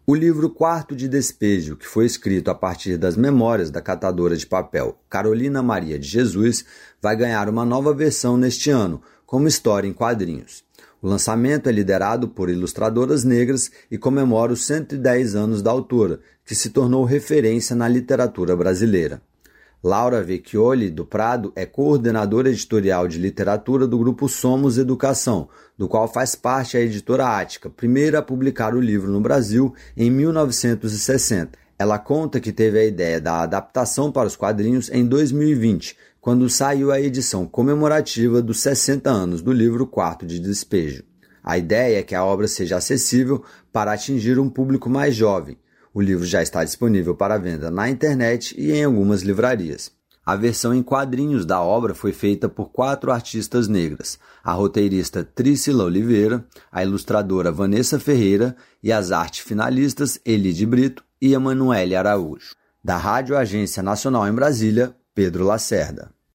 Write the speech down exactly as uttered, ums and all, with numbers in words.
O livro Quarto de Despejo, que foi escrito a partir das memórias da catadora de papel Carolina Maria de Jesus, vai ganhar uma nova versão neste ano, como história em quadrinhos. O lançamento é liderado por ilustradoras negras e comemora os cento e dez anos da autora, que se tornou referência na literatura brasileira. Laura Vecchioli do Prado é coordenadora editorial de literatura do grupo Somos Educação, do qual faz parte a editora Ática, primeira a publicar o livro no Brasil em mil novecentos e sessenta. Ela conta que teve a ideia da adaptação para os quadrinhos em dois mil e vinte, quando saiu a edição comemorativa dos sessenta anos do livro Quarto de Despejo. A ideia é que a obra seja acessível para atingir um público mais jovem. O livro já está disponível para venda na internet e em algumas livrarias. A versão em quadrinhos da obra foi feita por quatro artistas negras, a roteirista Trícila Oliveira, a ilustradora Vanessa Ferreira e as arte finalistas Elide Brito e Emanuele Araújo. Da Rádio Agência Nacional em Brasília, Pedro Lacerda.